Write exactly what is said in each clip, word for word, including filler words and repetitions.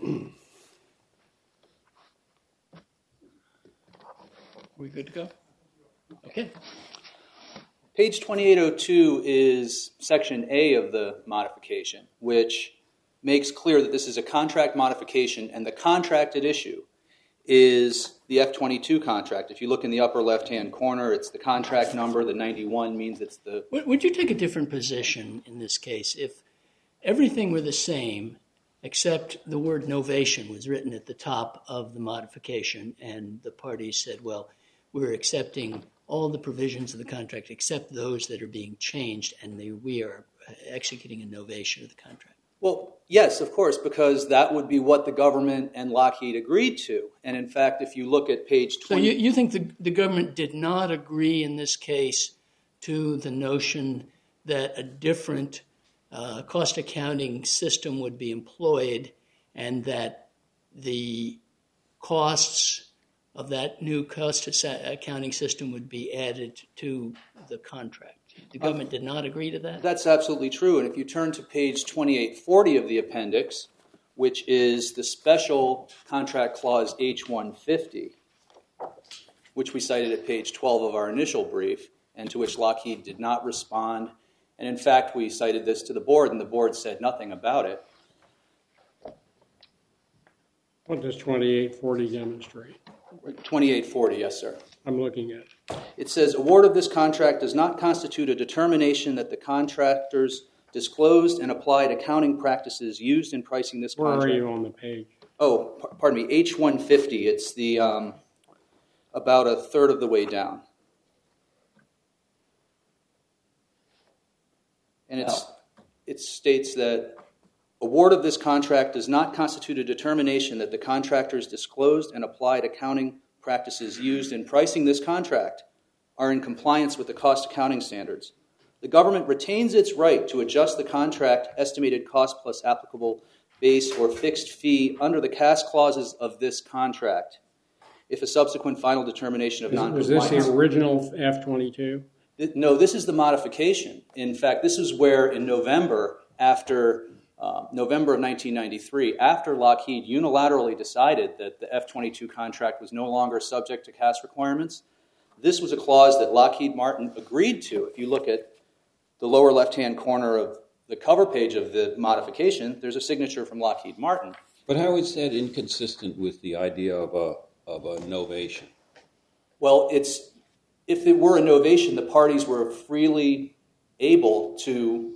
We good to go? Okay. Page twenty-eight oh two is Section A of the modification, which makes clear that this is a contract modification, and the contract at issue is the F twenty-two contract. If you look in the upper left-hand corner, it's the contract number. The ninety-one means it's the... Would you take a different position in this case if everything were the same except the word novation was written at the top of the modification and the parties said, well, we're accepting all the provisions of the contract except those that are being changed, and they, we are executing a novation of the contract? Well, yes, of course, because that would be what the government and Lockheed agreed to. And in fact, if you look at page twenty... So you, you think the, the government did not agree in this case to the notion that a different uh, cost accounting system would be employed and that the costs of that new cost accounting system would be added to the contract? The government did not agree to that? That's absolutely true. And if you turn to page twenty-eight forty of the appendix, which is the special contract clause H one fifty, which we cited at page twelve of our initial brief, and to which Lockheed did not respond. And in fact, we cited this to the board, and the board said nothing about it. What does twenty-eight forty demonstrate? twenty-eight forty, yes, sir. I'm looking at it. It says, award of this contract does not constitute a determination that the contractors disclosed and applied accounting practices used in pricing this Where contract. are you on the page? Oh, p- pardon me, H one fifty. It's the um, about a third of the way down. And it's, it states that award of this contract does not constitute a determination that the contractors disclosed and applied accounting practices used in pricing this contract are in compliance with the cost accounting standards. The government retains its right to adjust the contract estimated cost plus applicable base or fixed fee under the C A S clauses of this contract if a subsequent final determination of non-compliance... Was this the original F twenty-two? No, this is the modification. In fact, this is where in November, after uh, November of nineteen ninety-three, after Lockheed unilaterally decided that the F twenty-two contract was no longer subject to C A S requirements, this was a clause that Lockheed Martin agreed to. If you look at the lower left-hand corner of the cover page of the modification, there's a signature from Lockheed Martin. But how is that inconsistent with the idea of a of a novation? Well, it's if it were a novation, the parties were freely able to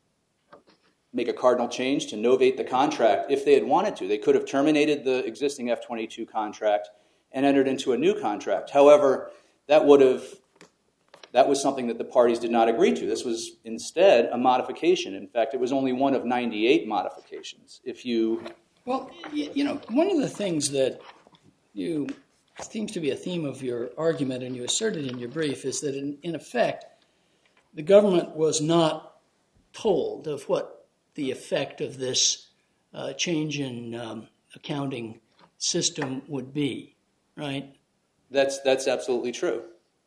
make a cardinal change to novate the contract if they had wanted to. They could have terminated the existing F twenty-two contract and entered into a new contract. However, that would have that was something that the parties did not agree to. This was instead a modification. In fact, it was only one of ninety-eight modifications. If you Well, you, you know, one of the things that you seems to be a theme of your argument and you asserted in your brief is that in, in effect, the government was not told of what the effect of this uh, change in um, accounting system would be, right? That's that's absolutely true.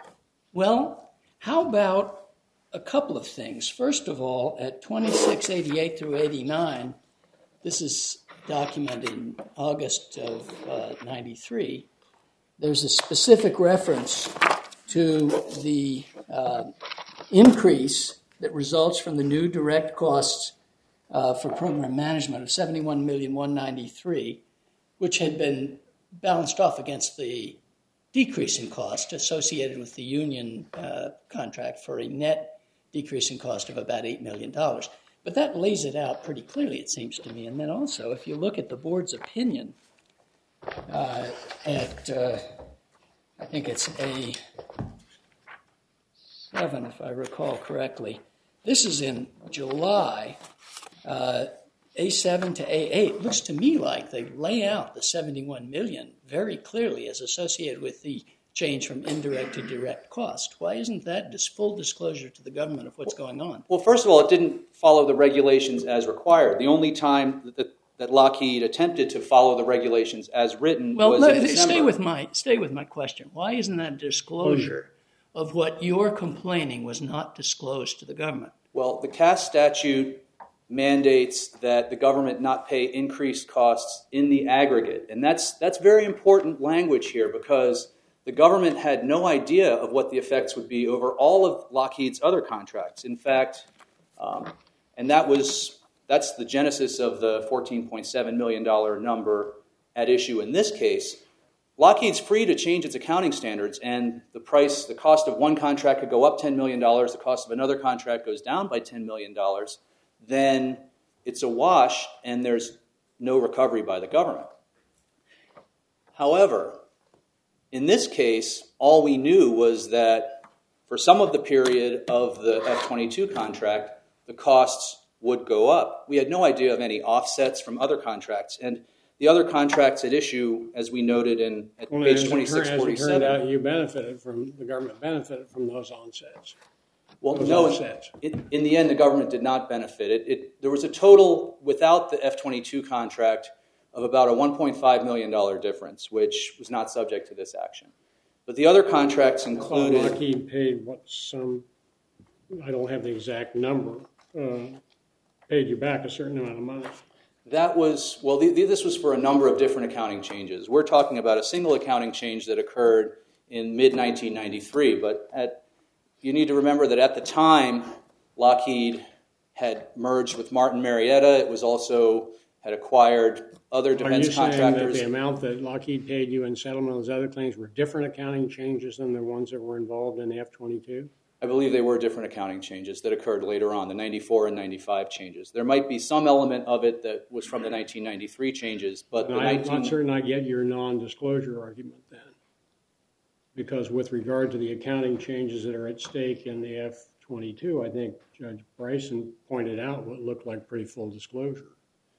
Well, how about a couple of things? First of all, at twenty-six eighty-eight through eighty-nine, this is documented in August of uh, ninety-three, there's a specific reference to the uh, increase that results from the new direct costs uh, for program management of seventy-one million one hundred ninety-three thousand, which had been balanced off against the decrease in cost associated with the union uh, contract for a net decrease in cost of about eight million dollars. But that lays it out pretty clearly, it seems to me. And then also, if you look at the board's opinion uh, at, uh, I think it's A seven, if I recall correctly, this is in July, uh, A seven to A eight. Looks to me like they lay out the seventy-one million dollars very clearly as associated with the change from indirect to direct cost. Why isn't that dis- full disclosure to the government of what's going on? Well, first of all, it didn't follow the regulations as required. The only time that, that, that Lockheed attempted to follow the regulations as written well, was no, in December. Stay with my stay with my question. Why isn't that disclosure of what you're complaining was not disclosed to the government? Well, the C A S statute mandates that the government not pay increased costs in the aggregate. And that's that's very important language here, because the government had no idea of what the effects would be over all of Lockheed's other contracts. In fact, um, and that was that's the genesis of the fourteen point seven million dollars number at issue in this case. Lockheed's free to change its accounting standards, and the price, the cost of one contract could go up ten million dollars, the cost of another contract goes down by ten million dollars. Then it's a wash and there's no recovery by the government. However, in this case, all we knew was that for some of the period of the F twenty-two contract, the costs would go up. We had no idea of any offsets from other contracts. And the other contracts at issue, as we noted in at Well, page as it twenty-six turned- forty-seven. As it turned out, you benefited from, the government benefited from those onsets. Well, Those no, offsets. it, in the end, the government did not benefit. It, it, there was a total, without the F twenty-two contract, of about a one point five million dollars difference, which was not subject to this action. But the other contracts I thought included... Lockheed paid what some, I don't have the exact number, uh, paid you back a certain amount of money. That was, well, the, the, this was for a number of different accounting changes. We're talking about a single accounting change that occurred in mid nineteen ninety-three, but at, you need to remember that at the time, Lockheed had merged with Martin Marietta. It was also had acquired other defense Are you saying that contractors. the amount that Lockheed paid you in settlement of those other claims were different accounting changes than the ones that were involved in the F twenty-two? I believe they were different accounting changes that occurred later on, the ninety-four and ninety-five changes. There might be some element of it that was from the nineteen ninety-three changes, but And the I'm nineteen... not certain I get your non-disclosure argument then. Because with regard to the accounting changes that are at stake in the F twenty-two, I think Judge Bryson pointed out what looked like pretty full disclosure.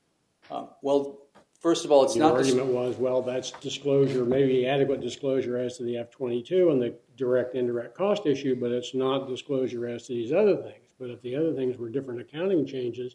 Uh, well, first of all, it's Your not... argument was, well, that's disclosure, maybe adequate disclosure as to the F twenty-two and the direct indirect cost issue, but it's not disclosure as to these other things. But if the other things were different accounting changes,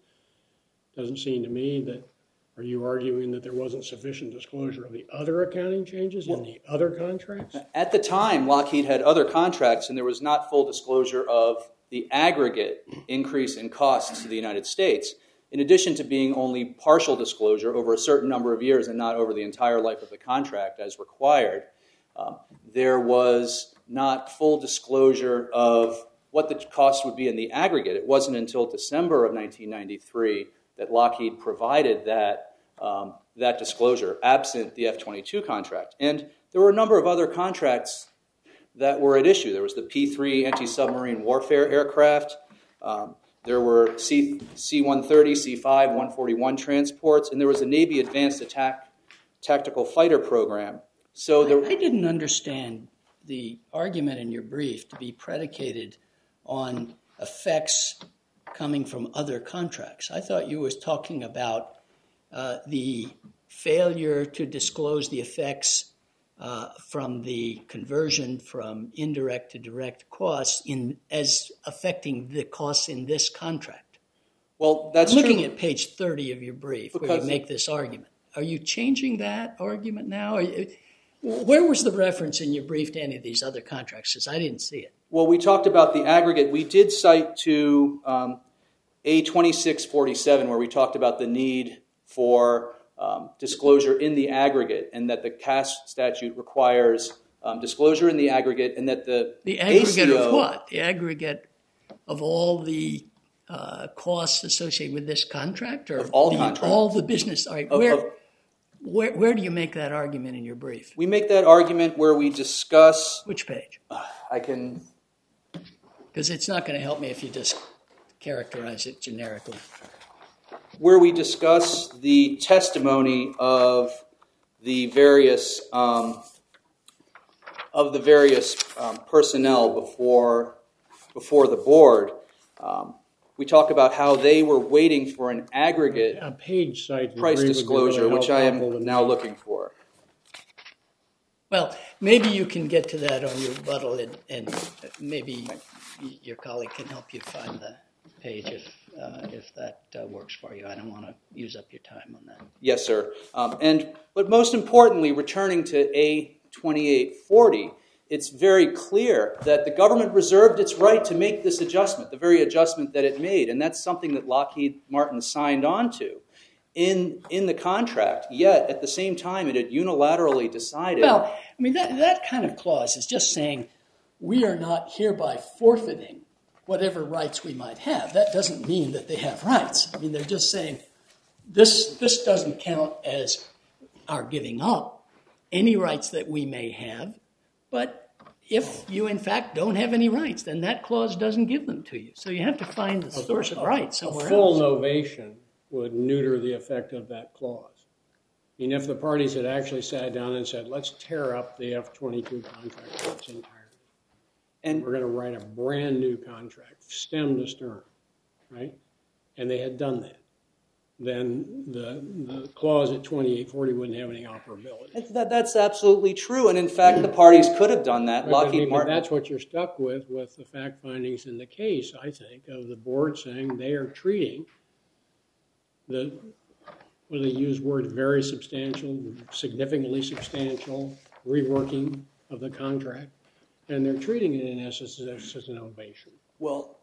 it doesn't seem to me that, are you arguing that there wasn't sufficient disclosure of the other accounting changes in the other contracts? At the time, Lockheed had other contracts, and there was not full disclosure of the aggregate increase in costs to the United States, in addition to being only partial disclosure over a certain number of years and not over the entire life of the contract as required. Um, there was not full disclosure of what the cost would be in the aggregate. It wasn't until December of nineteen ninety-three that Lockheed provided that um, that disclosure, absent the F twenty-two contract. And there were a number of other contracts that were at issue. There was the P three anti-submarine warfare aircraft. Um, there were C, C one thirty, C five, one forty-one transports, and there was a Navy Advanced Attack Tactical Fighter Program. So there, I, I didn't understand the argument in your brief to be predicated on effects coming from other contracts. I thought you was talking about uh, the failure to disclose the effects uh, from the conversion from indirect to direct costs in as affecting the costs in this contract. well, that's I'm looking true. at page thirty of your brief where Because- you make this argument. Are you changing that argument now? Are you, where was the reference in your brief to any of these other contracts? Because I didn't see it. Well, we talked about the aggregate. We did cite to um, A twenty-six forty-seven, where we talked about the need for um, disclosure in the aggregate, and that the C A S statute requires um, disclosure in the aggregate, and that the The aggregate A C O, of what? The aggregate of all the uh, costs associated with this contract, or Of all the, contracts. all the business? All right, Of- where, of- where where do you make that argument in your brief? we make that argument where we discuss. Which page? I can. Because it's not going to help me if you just characterize it generically. where we discuss the testimony of the various um, of the various um, personnel before before the board. Um, we talk about how they were waiting for an aggregate A page site. in the price brief would be disclosure, really which I helpful to am now me. looking for. Well, maybe you can get to that on your rebuttal, and, and maybe your colleague can help you find the page if uh, if that uh, works for you. I don't want to use up your time on that. Yes, sir. Um, and but most importantly, returning to A twenty-eight forty, it's very clear that the government reserved its right to make this adjustment, the very adjustment that it made, and that's something that Lockheed Martin signed on to in, in the contract, yet at the same time it had unilaterally decided... Well, I mean, that, that kind of clause is just saying we are not hereby forfeiting whatever rights we might have. That doesn't mean that they have rights. I mean, they're just saying this, this doesn't count as our giving up any rights that we may have, but if you, in fact, don't have any rights, then that clause doesn't give them to you. So you have to find the source of rights somewhere else. A full else. novation would neuter the effect of that clause. I mean, if the parties had actually sat down and said, let's tear up the F twenty-two contract in its entirety, and we're going to write a brand new contract, stem to stern, right? And they had done that, then the, the clause at twenty-eight forty wouldn't have any operability. That, that's absolutely true, and in fact, the parties could have done that. Right, Lockheed I mean, Martin. That's what you're stuck with, with the fact findings in the case, I think, of the board saying they are treating the, well, they use words very substantial, significantly substantial, reworking of the contract, and they're treating it in essence as an ovation. Well,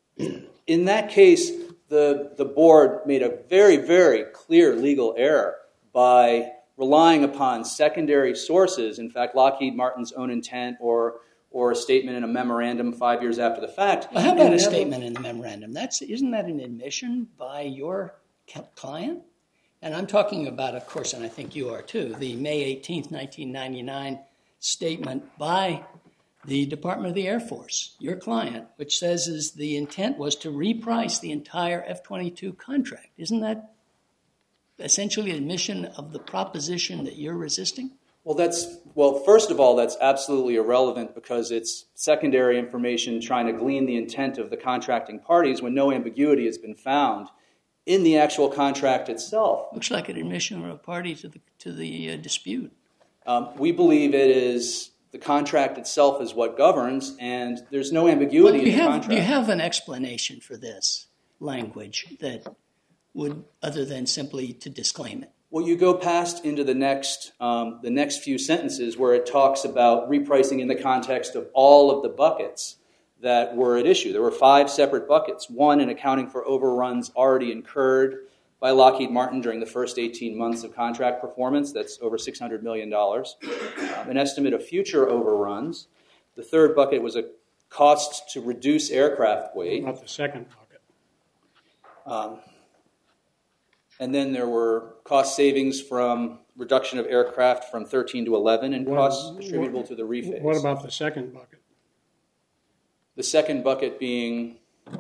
in that case, the, the board made a very, very clear legal error by relying upon secondary sources, in fact, Lockheed Martin's own intent or or a statement in a memorandum five years after the fact. Well, how about a statement in the memorandum? That's, isn't that an admission by your client? And I'm talking about, of course, and I think you are too, the May eighteenth, nineteen ninety-nine statement by the Department of the Air Force, your client, which says is the intent was to reprice the entire F twenty-two contract. Isn't that essentially an admission of the proposition that you're resisting? Well, that's well. First of all, that's absolutely irrelevant because it's secondary information trying to glean the intent of the contracting parties when no ambiguity has been found in the actual contract itself. Looks like an admission of a party to the to the uh, dispute. Um, we believe it is the contract itself is what governs, and there's no ambiguity well, in the have, contract. Do you have an explanation for this language that would, other than simply to disclaim it? Well, you go past into the next um, the next few sentences where it talks about repricing in the context of all of the buckets that were at issue. There were five separate buckets. One in accounting for overruns already incurred by Lockheed Martin during the first eighteen months of contract performance. That's over six hundred million dollars. Um, an estimate of future overruns. The third bucket was a cost to reduce aircraft weight. What about the second bucket? Um, and then there were cost savings from reduction of aircraft from thirteen to eleven and What- costs attributable what- to the rephase. What about the second bucket? The second bucket being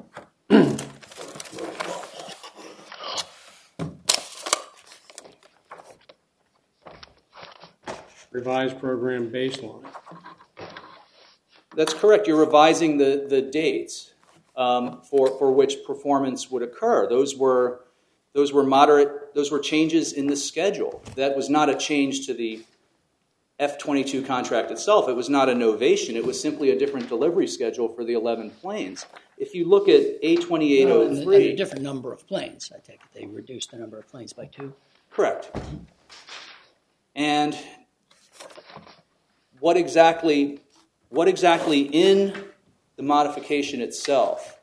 Revised program baseline. That's correct. You're revising the, the dates um, for, for which performance would occur. Those were those were moderate, those were changes in the schedule. That was not a change to the F twenty-two contract itself. It was not a novation. It was simply a different delivery schedule for the eleven planes. If you look at A twenty-eight oh And a, three... and a different number of planes, I take it. They reduced the number of planes by two. Correct. And what exactly, what exactly in the modification itself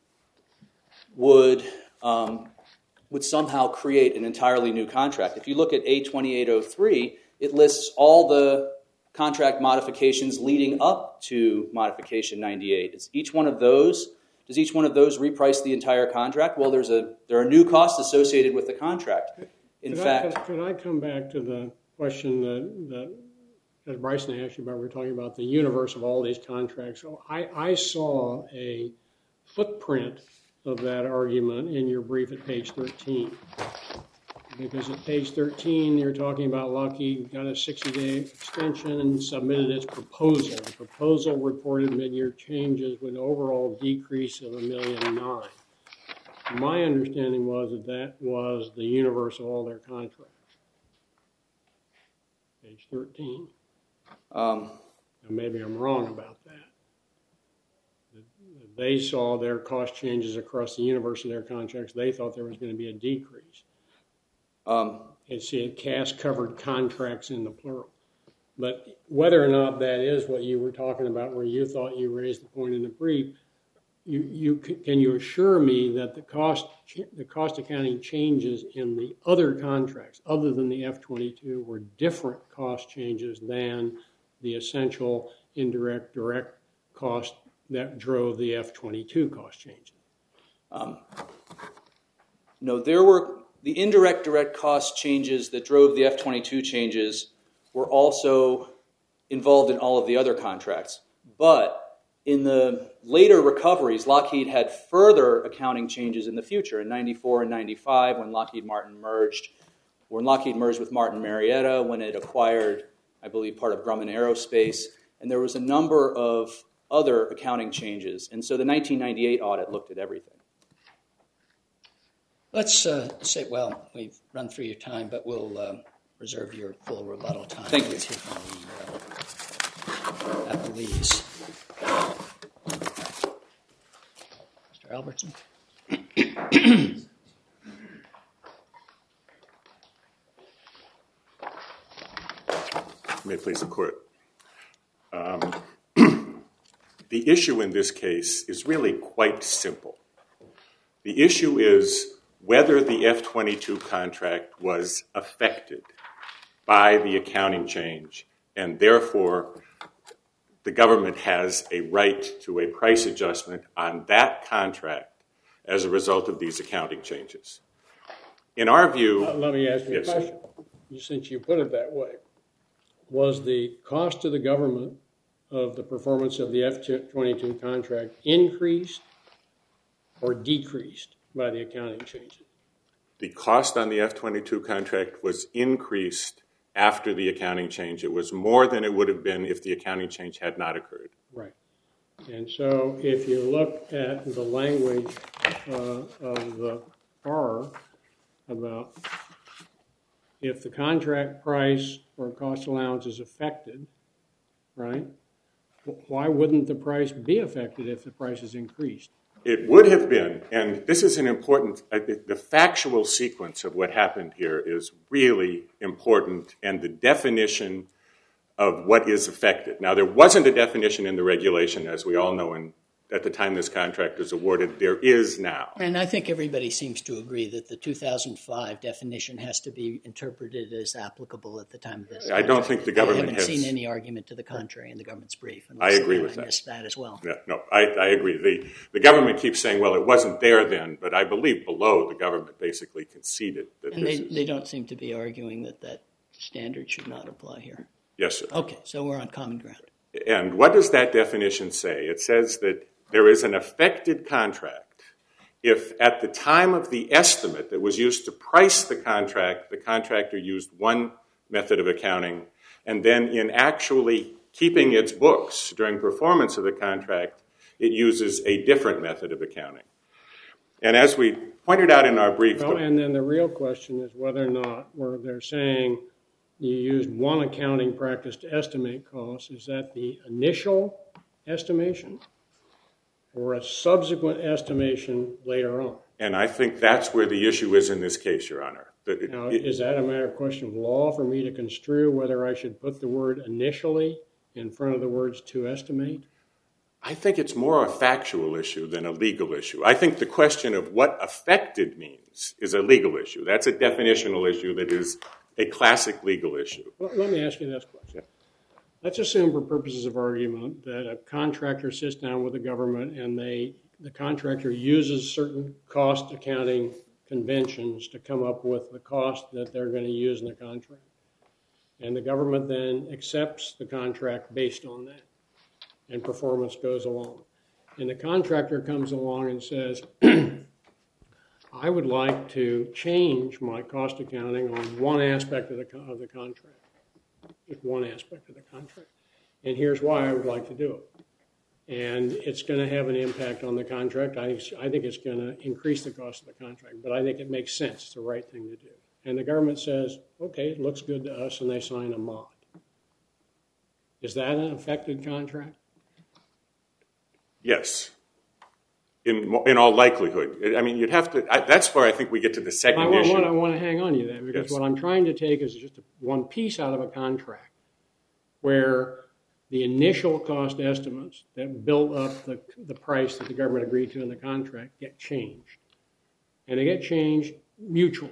would um, would somehow create an entirely new contract? If you look at A twenty-eight oh three, it lists all the contract modifications leading up to modification ninety-eight. Is each one of those does each one of those reprice the entire contract? Well, there's a there are new costs associated with the contract. In could fact, I, could I come back to the question that, that Judge Bryson asked you about? We were talking about the universe of all these contracts. So I, I saw a footprint of that argument in your brief at page thirteen. Because at page thirteen, you're talking about Lockheed got a sixty-day extension and submitted its proposal. The proposal reported mid-year changes with an overall decrease of a million nine. My understanding was that that was the universe of all their contracts. Page thirteen. um, Now maybe I'm wrong about that. They saw their cost changes across the universe of their contracts. They thought there was going to be a decrease. um, And see, it cast covered contracts in the plural. But whether or not that is what you were talking about, where you thought you raised the point in the brief, you, you can you assure me that the cost the cost accounting changes in the other contracts, other than the F twenty-two, were different cost changes than the essential indirect direct cost that drove the F twenty-two cost changes? Um, no, there were the indirect direct cost changes that drove the F twenty-two changes were also involved in all of the other contracts. But in the later recoveries, Lockheed had further accounting changes in the future in ninety-four and ninety-five when Lockheed Martin merged, when Lockheed merged with Martin Marietta, when it acquired, I believe, part of Grumman Aerospace, and there was a number of other accounting changes. And so the nineteen ninety-eight audit looked at everything. Let's uh, say, well, we've run through your time, but we'll uh, reserve your full rebuttal time. Thank you. Let's hear from the uh, appellees. Mister Albertson. May it please the Court. Um, the issue in this case is really quite simple. The issue is whether the F twenty-two contract was affected by the accounting change, and therefore the government has a right to a price adjustment on that contract as a result of these accounting changes. In our view... Uh, let me ask you yes, a question. Since you put it that way, was the cost to the government of the performance of the F twenty-two contract increased or decreased by the accounting changes? The cost on the F twenty-two contract was increased after the accounting change. It was more than it would have been if the accounting change had not occurred. Right. And so if you look at the language uh, of the F A R about if the contract price or cost allowance is affected, right, why wouldn't the price be affected if the price is increased? It would have been, and this is an important, uh, the factual sequence of what happened here is really important, and the definition of what is affected. Now, there wasn't a definition in the regulation, as we all know, and at the time this contract was awarded. There is now. And I think everybody seems to agree that the two thousand five definition has to be interpreted as applicable at the time of this. I don't think the government has... I haven't has... seen any argument to the contrary in the government's brief. I agree with I that. I missed that as well. Yeah, no, I, I agree. The, the government keeps saying, well, it wasn't there then, but I believe below the government basically conceded that and this they, is... they don't seem to be arguing that that standard should not apply here. Yes, sir. Okay, so we're on common ground. And what does that definition say? It says that there is an affected contract if at the time of the estimate that was used to price the contract, the contractor used one method of accounting, and then in actually keeping its books during performance of the contract, it uses a different method of accounting. And as we pointed out in our brief... Well, and then the real question is whether or not where they're saying you used one accounting practice to estimate costs, is that the initial estimation or a subsequent estimation later on? And I think that's where the issue is in this case, Your Honor. That it, now, it, is that a matter of question of law for me to construe whether I should put the word initially in front of the words to estimate? I think it's more a factual issue than a legal issue. I think the question of what affected means is a legal issue. That's a definitional issue that is a classic legal issue. Well, let me ask you this question. Let's assume for purposes of argument that a contractor sits down with the government and they, the contractor uses certain cost accounting conventions to come up with the cost that they're going to use in the contract. And the government then accepts the contract based on that, and performance goes along. And the contractor comes along and says, I would like to change my cost accounting on one aspect of the, of the contract. Just one aspect of the contract. And here's why I would like to do it. And it's going to have an impact on the contract. I, I think it's going to increase the cost of the contract, but I think it makes sense. It's the right thing to do. And the government says, okay, it looks good to us, and they sign a mod. Is that an affected contract? Yes. In, in all likelihood. I mean, you'd have to, I, that's where I think we get to the second I want, issue. I want to hang on to you there, because Yes. what I'm trying to take is just a, one piece out of a contract where the initial cost estimates that built up the, the price that the government agreed to in the contract get changed. And they get changed mutually.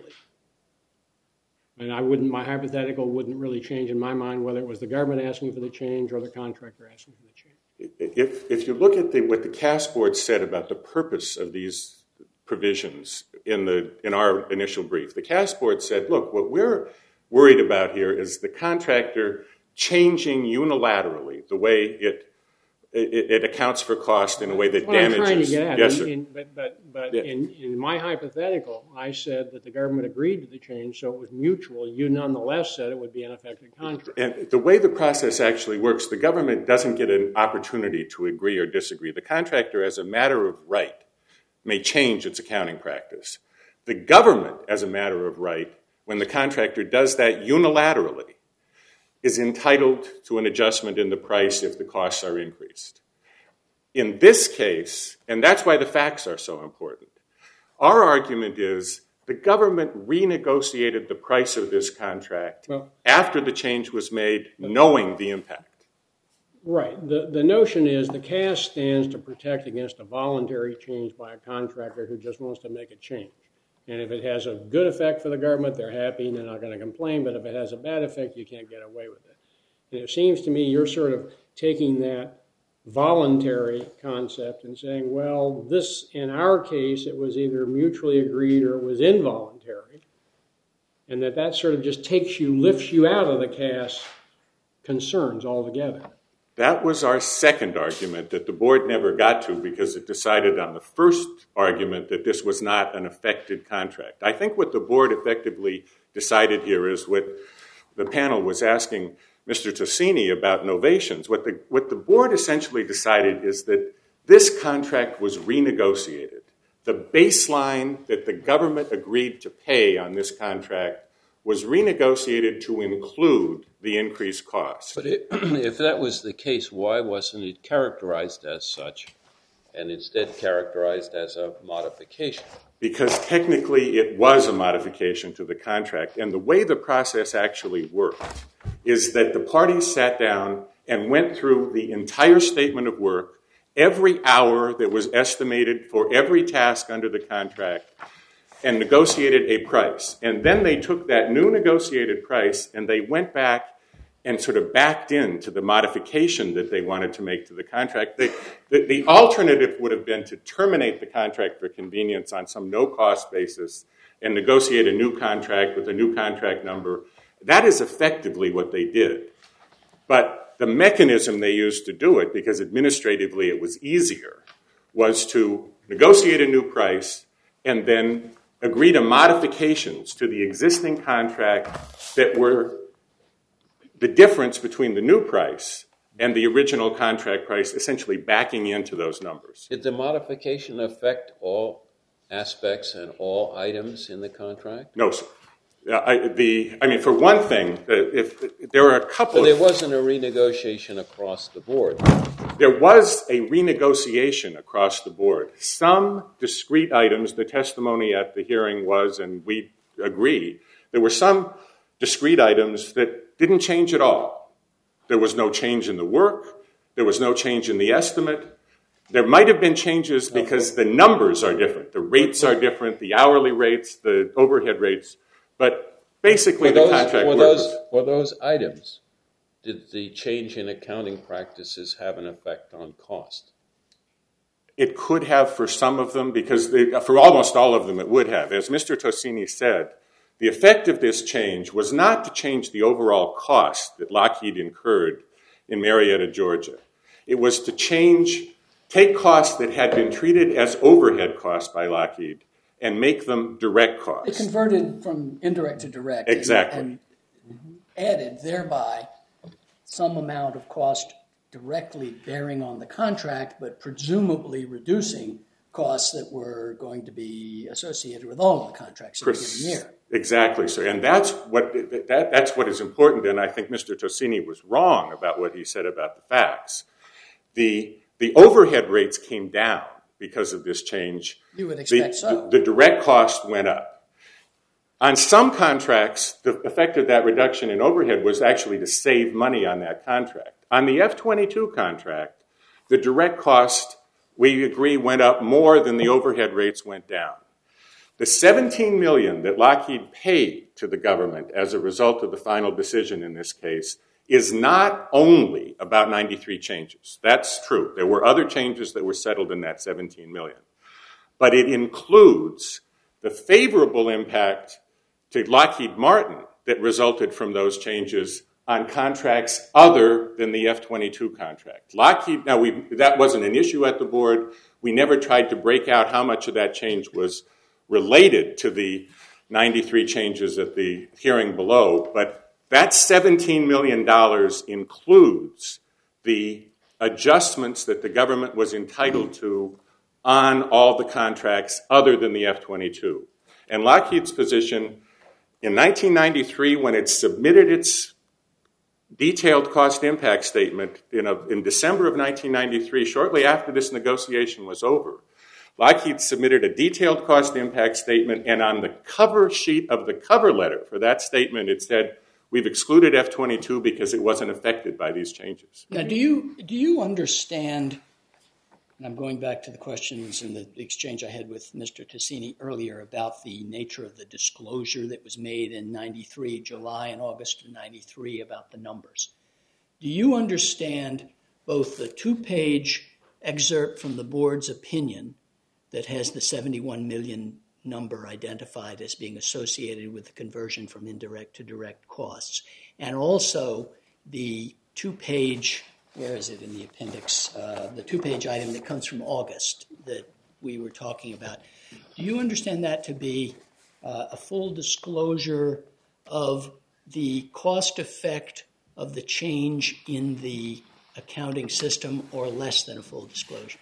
And I wouldn't, my hypothetical wouldn't really change in my mind whether it was the government asking for the change or the contractor asking for the change. If, if you look at the, what the C A S board said about the purpose of these provisions in, the, in our initial brief, the C A S board said, look, what we're worried about here is the contractor changing unilaterally the way it it, it accounts for cost in a way that what damages. I'm trying to get at. Yes, in, sir. in, but but, but Yeah. in, in my hypothetical, I said that the government agreed to the change, so it was mutual. You nonetheless said it would be an affected contract. And the way the process actually works, the government doesn't get an opportunity to agree or disagree. The contractor, as a matter of right, may change its accounting practice. The government, as a matter of right, when the contractor does that unilaterally, is entitled to an adjustment in the price if the costs are increased. In this case, and that's why the facts are so important, our argument is the government renegotiated the price of this contract Well, after the change was made, knowing the impact. Right. The, the notion is the C A S stands to protect against a voluntary change by a contractor who just wants to make a change. And if it has a good effect for the government, they're happy and they're not going to complain. But if it has a bad effect, you can't get away with it. And it seems to me you're sort of taking that voluntary concept and saying, well, this, in our case, it was either mutually agreed or it was involuntary. And that that sort of just takes you, lifts you out of the C A S concerns altogether. That was our second argument that the board never got to because it decided on the first argument that this was not an affected contract. I think what the board effectively decided here is what the panel was asking Mister Tossini about novations. What the, what the board essentially decided is that this contract was renegotiated. The baseline that the government agreed to pay on this contract was renegotiated to include the increased cost. But it, if that was the case, why wasn't it characterized as such and instead characterized as a modification? Because technically it was a modification to the contract. And the way the process actually worked is that the parties sat down and went through the entire statement of work, every hour that was estimated for every task under the contract, and negotiated a price. And then they took that new negotiated price and they went back and sort of backed into the modification that they wanted to make to the contract. They, the, the alternative would have been to terminate the contract for convenience on some no-cost basis and negotiate a new contract with a new contract number. That is effectively what they did. But the mechanism they used to do it, because administratively it was easier, was to negotiate a new price and then agree to modifications to the existing contract that were the difference between the new price and the original contract price, essentially backing into those numbers. Did the modification affect all aspects and all items in the contract? No, sir. Uh, I, the, I mean, for one thing, if, if there are a couple So of... there wasn't a renegotiation across the board. There was a renegotiation across the board. Some discrete items, the testimony at the hearing was, and we agree, there were some discrete items that didn't change at all. There was no change in the work. There was no change in the estimate. There might have been changes because the numbers are different. The rates are different, the hourly rates, the overhead rates. But basically For the those, contract for work those, was... for those items, did the change in accounting practices have an effect on cost? It could have for some of them, because they, for almost all of them it would have. As Mister Tossini said, the effect of this change was not to change the overall cost that Lockheed incurred in Marietta, Georgia. It was to change, take costs that had been treated as overhead costs by Lockheed and make them direct costs. It converted from indirect to direct. Exactly. And, and added thereby some amount of cost directly bearing on the contract, but presumably reducing costs that were going to be associated with all of the contracts in a given year. Exactly, sir. And that's what, that, that's what is important, and I think Mister Tossini was wrong about what he said about the facts. The, the overhead rates came down because of this change. You would expect the, so. The, the direct cost went up. On some contracts, the effect of that reduction in overhead was actually to save money on that contract. On the F twenty-two contract, the direct cost, we agree, went up more than the overhead rates went down. The seventeen million dollars that Lockheed paid to the government as a result of the final decision in this case is not only about ninety-three changes. That's true. There were other changes that were settled in that seventeen million dollars. But it includes the favorable impact to Lockheed Martin that resulted from those changes on contracts other than the F twenty-two contract. Lockheed, now we, that wasn't an issue at the board. We never tried to break out how much of that change was related to the ninety-three changes at the hearing below, but that seventeen million dollars includes the adjustments that the government was entitled to on all the contracts other than the F twenty-two. And Lockheed's position in nineteen ninety-three, when it submitted its detailed cost impact statement in, a, in December of nineteen ninety-three, shortly after this negotiation was over, Lockheed submitted a detailed cost impact statement, and on the cover sheet of the cover letter for that statement, it said, we've excluded F twenty-two because it wasn't affected by these changes. Now, do you, do you understand, and I'm going back to the questions and the exchange I had with Mister Tassini earlier about the nature of the disclosure that was made in ninety-three, July and August of ninety-three about the numbers. Do you understand both the two-page excerpt from the board's opinion that has the seventy-one million number identified as being associated with the conversion from indirect to direct costs, and also the two-page, where is it in the appendix, uh, the two-page item that comes from August that we were talking about. Do you understand that to be uh, a full disclosure of the cost effect of the change in the accounting system, or less than a full disclosure?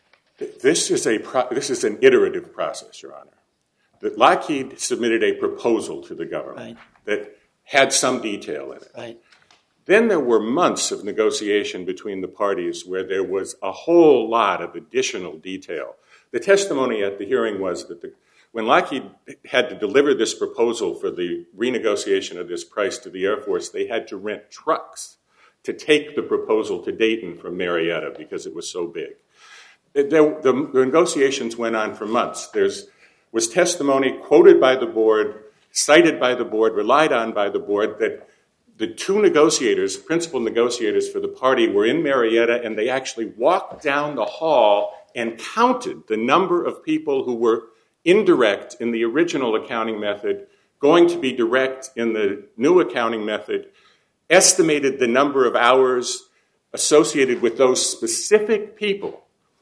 This is a pro- this is an iterative process, Your Honor. That Lockheed submitted a proposal to the government, right, that had some detail in it. Right. Then there were months of negotiation between the parties where there was a whole lot of additional detail. The testimony at the hearing was that the, when Lockheed had to deliver this proposal for the renegotiation of this price to the Air Force, they had to rent trucks to take the proposal to Dayton from Marietta because it was so big. The, the, the negotiations went on for months. There was testimony quoted by the board, cited by the board, relied on by the board, that the two negotiators, principal negotiators for the party, were in Marietta, and they actually walked down the hall and counted the number of people who were indirect in the original accounting method, going to be direct in the new accounting method, estimated the number of hours associated with those specific people,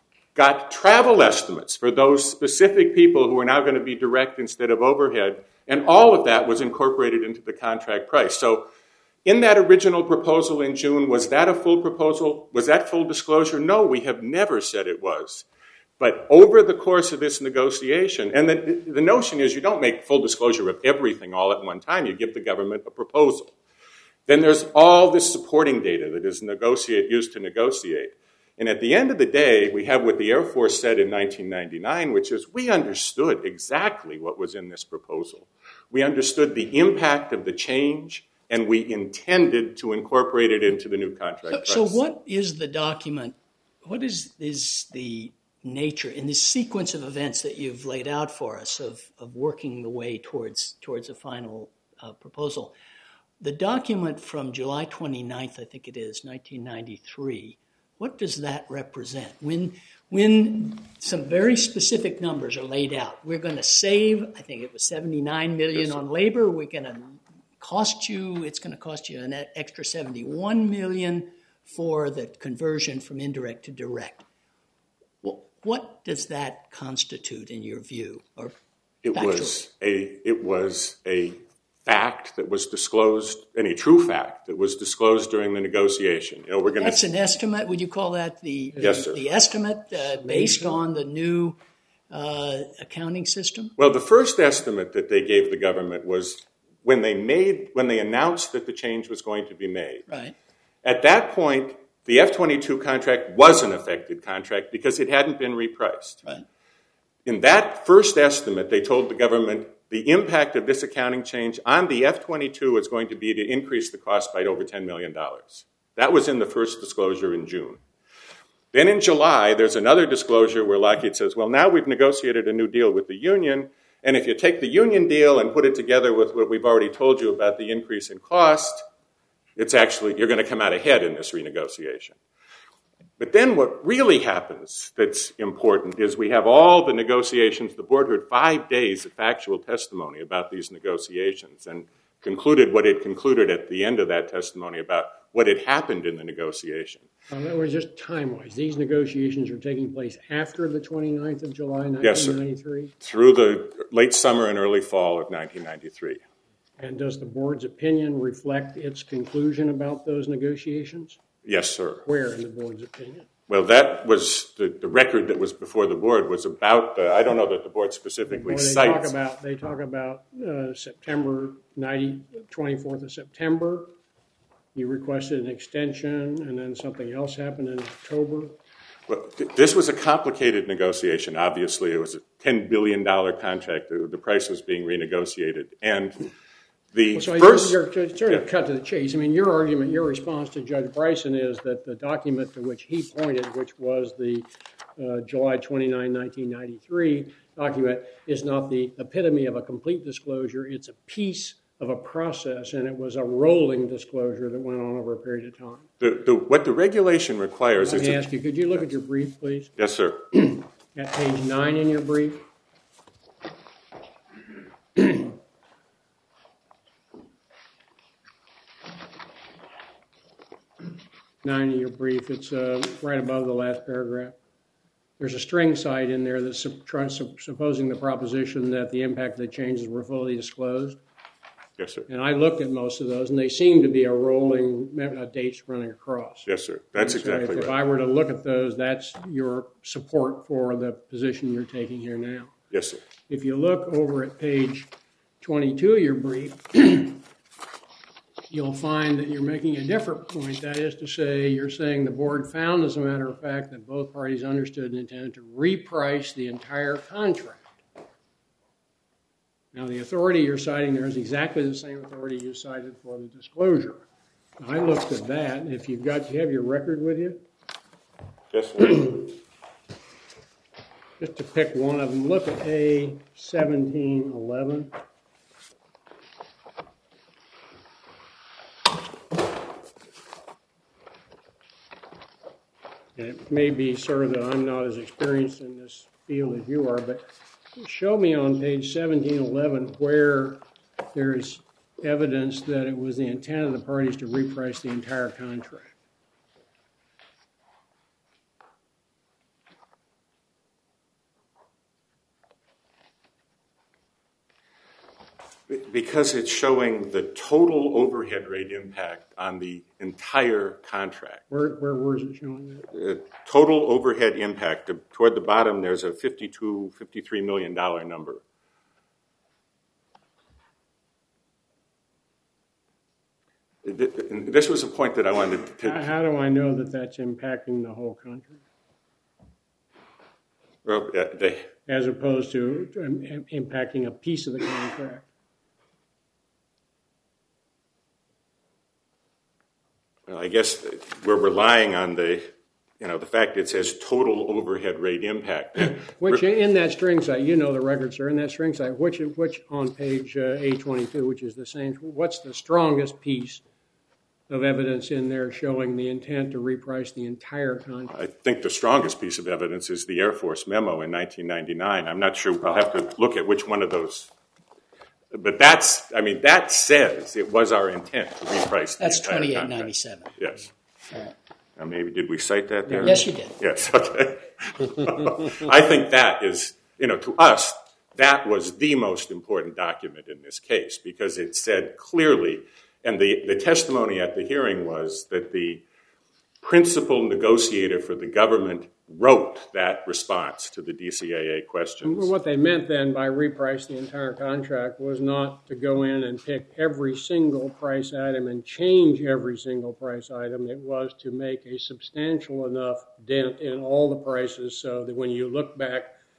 got travel estimates for those specific people who are now going to be direct instead of overhead, and all of that was incorporated into the contract price. So in that original proposal in June, was that a full proposal? Was that full disclosure? No, we have never said it was. But over the course of this negotiation, and the, the notion is you don't make full disclosure of everything all at one time. You give the government a proposal. Then there's all this supporting data that is negotiate, used to negotiate. And at the end of the day, we have what the Air Force said in nineteen ninety-nine, which is we understood exactly what was in this proposal. We understood the impact of the change, and we intended to incorporate it into the new contract price. So, so what is the document, what is, is the nature, in this sequence of events that you've laid out for us of, of working the way towards, towards a final uh, proposal, the document from July twenty-ninth, I think it is, nineteen ninety-three, what does that represent? When, when some very specific numbers are laid out, we're going to save, I think it was seventy-nine million dollars on labor, we're going to cost you, it's going to cost you an extra seventy-one million dollars for the conversion from indirect to direct. Well, what does that constitute in your view? Or it factually? was a it was a fact that was disclosed, any true fact that was disclosed during the negotiation. You know, we're going That's to, an estimate. Would you call that the yes, sir. the estimate uh, based on the new uh, accounting system? Well, the first estimate that they gave the government was when they made when they announced that the change was going to be made. Right. At that point, the F twenty-two contract was an affected contract because it hadn't been repriced. Right. In that first estimate, they told the government the impact of this accounting change on the F twenty-two is going to be to increase the cost by over ten million dollars. That was in the first disclosure in June. Then in July, there's another disclosure where Lockheed says, well, now we've negotiated a new deal with the union, and if you take the union deal and put it together with what we've already told you about the increase in cost, it's actually, you're going to come out ahead in this renegotiation. But then what really happens that's important is we have all the negotiations. The board heard five days of factual testimony about these negotiations and concluded what it concluded at the end of that testimony about what had happened in the negotiation. Well, that was just time-wise. These negotiations are taking place after the twenty-ninth of July, Yes, nineteen ninety-three? sir. Through the late summer and early fall of nineteen ninety-three. And does the board's opinion reflect its conclusion about those negotiations? Yes, sir. Where in the board's opinion? Well, that was the, the record that was before the board was about the, I don't know that the board specifically Well, they cites. talk about they talk about uh, September ninety, twenty-fourth of September. You requested an extension, and then something else happened in October. Well, th- this was a complicated negotiation. Obviously, it was a ten billion dollars contract. The, the price was being renegotiated, and the So first. you're, you're sort of yeah. cut to the chase. I mean, your argument, your response to Judge Bryson is that the document to which he pointed, which was the uh, July twenty-ninth, nineteen ninety-three document, is not the epitome of a complete disclosure. It's a piece of a process, and it was a rolling disclosure that went on over a period of time. The, the, what the regulation requires Let is. me a- ask you, could you look at your brief, please? Yes, sir. At page nine in your brief. Nine in your brief, it's uh, right above the last paragraph. There's a string cite in there that's sup- try- sup- supposing the proposition that the impact of the changes were fully disclosed. Yes, sir. And I looked at most of those, and they seem to be a rolling uh, dates running across. Yes, sir. That's So exactly if, if right. I were to look at those, that's your support for the position you're taking here now. Yes, sir. If you look over at page twenty-two of your brief, you'll find that you're making a different point. That is to say, you're saying the board found, as a matter of fact, that both parties understood and intended to reprice the entire contract. Now, the authority you're citing there is exactly the same authority you cited for the disclosure. I looked at that, and if you've got, you have your record with you? Yes, sir. Just to pick one of them, look at A seventeen eleven. And it may be, sir, that I'm not as experienced in this field as you are, but show me on page seventeen eleven where there's evidence that it was the intent of the parties to reprice the entire contract. Because it's showing the total overhead rate impact on the entire contract. Where, where, where is it showing that? Uh, total overhead impact. Uh, toward the bottom, there's a fifty-two, fifty-three million dollar number. Th- and This was a point that I wanted to. How, how do I know that that's impacting the whole country, Well, uh, they, as opposed to um, im- impacting a piece of the contract? well, I guess we're relying on the, you know, the fact it says total overhead rate impact. Which in that string site, you know the records are in that string site. Which which on page uh, A twenty-two, which is the same. What's the strongest piece of evidence in there showing the intent to reprice the entire contract? I think the strongest piece of evidence is the Air Force memo in nineteen ninety-nine. I'm not sure. I'll have to look at which one of those. But that's, I mean, that says it was our intent to reprice the That's entire twenty-eight contract. ninety-seven. Yes. All right. Now, maybe did we cite that there? Yes, you did. Yes. Okay. I think that is, you know, to us, that was the most important document in this case because it said clearly, and the, the testimony at the hearing was that the principal negotiator for the government wrote that response to the D C A A questions. What they meant then by reprice the entire contract was not to go in and pick every single price item and change every single price item. It was to make a substantial enough dent in all the prices so that when you look back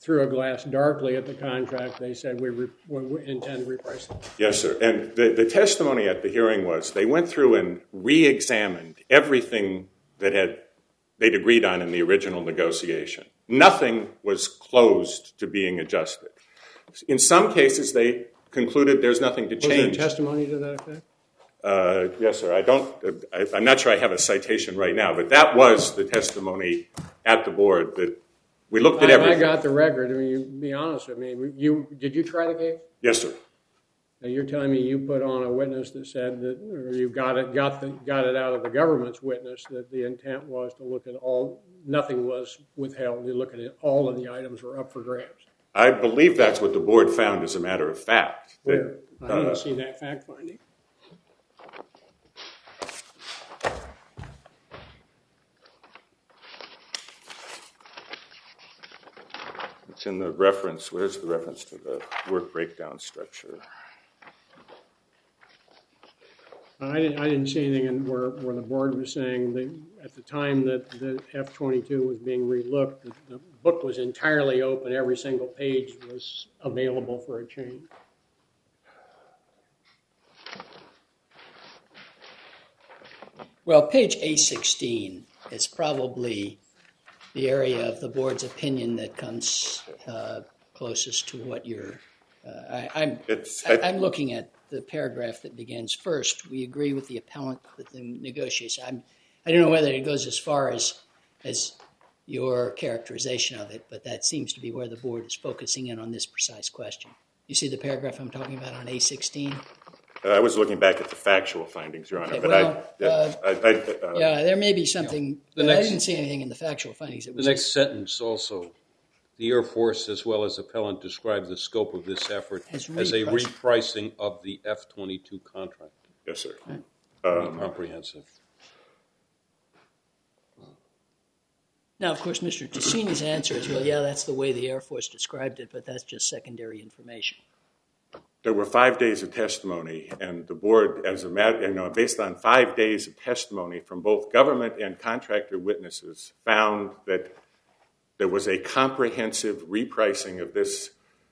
through a glass darkly at the contract, they said we, re, we intend to reprice it. Yes, sir. And the, the testimony at the hearing was they went through and re-examined everything that had they'd agreed on in the original negotiation. Nothing was closed to being adjusted. In some cases, they concluded there's nothing to change. Was there testimony to that effect? Uh, yes, sir. I don't. I, I'm not sure I have a citation right now, but that was the testimony at the board that we looked at I, everything. I got the record. I mean, you, be honest with me. You did you try the case? Yes, sir. Now you're telling me you put on a witness that said that, or you got it got the got it out of the government's witness that the intent was to look at all. Nothing was withheld. You look at it. All of the items were up for grabs. I believe that's what the board found, as a matter of fact. Where? That, I didn't uh, see that fact finding. It's in the reference. Where's the reference to the work breakdown structure? I didn't, I didn't see anything in where, where the board was saying that at the time that the F twenty-two was being relooked, the, the book was entirely open. Every single page was available for a change. Well, page A sixteen is probably the area of the board's opinion that comes uh, closest to what you're. Uh, I, I'm. It's, I, I, I'm looking at the paragraph that begins first. We agree with the appellant that the negotiation. I'm. I don't know whether it goes as far as as your characterization of it, but that seems to be where the board is focusing in on this precise question. You see the paragraph I'm talking about on A sixteen? I was looking back at the factual findings, Your Honor, Okay, but well, I, uh, I, I uh, Yeah, there may be something. The but next- I didn't see anything in the factual findings. It The was next sentence also, the Air Force as well as appellant describe the scope of this effort As as a repricing. repricing of the F twenty-two contract. yes, sir. Pretty Um, comprehensive. Now, of course, Mister Ticini's answer is, well, yeah, that's the way the Air Force described it, but that's just secondary information. There were five days of testimony, and the board, as a matter, you know, based on five days of testimony from both government and contractor witnesses, found that there was a comprehensive repricing of this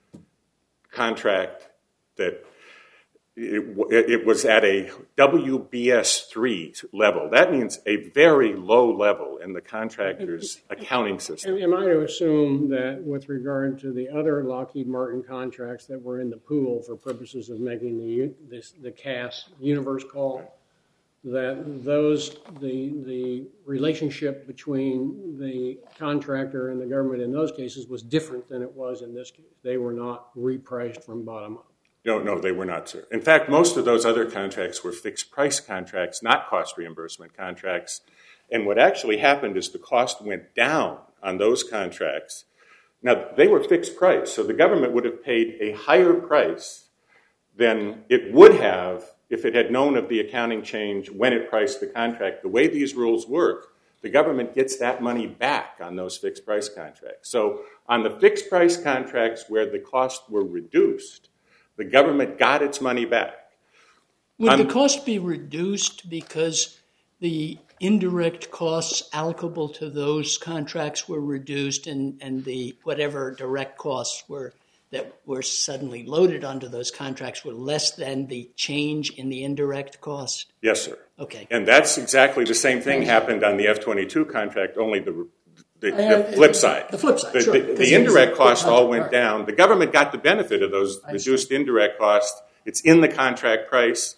contract that it, it was at a W B S three level. That means a very low level in the contractor's accounting system. Am I to assume that with regard to the other Lockheed Martin contracts that were in the pool for purposes of making the this, the C A S universe call, that those the the relationship between the contractor and the government in those cases was different than it was in this case? They were not repriced from bottom up. No, no, they were not, sir. In fact, most of those other contracts were fixed price contracts, not cost reimbursement contracts. And what actually happened is the cost went down on those contracts. Now, they were fixed price, so the government would have paid a higher price than it would have if it had known of the accounting change when it priced the contract. The way these rules work, the government gets that money back on those fixed price contracts. So on the fixed price contracts where the costs were reduced, the government got its money back. Would I'm- the cost be reduced because the indirect costs allocable to those contracts were reduced and, and the whatever direct costs were that were suddenly loaded onto those contracts were less than the change in the indirect cost? Yes, sir. Okay. And that's exactly the same thing happened on the F twenty-two contract, only the, the, Uh, the flip side. the flip side, The, sure, the- 'cause the it was indirect a costs all contract, went right. down. The government got the benefit of those I reduced indirect costs. It's in the contract price.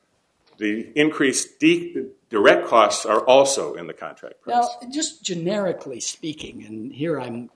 The increased de- direct costs are also in the contract price. Now, just generically speaking, and here I'm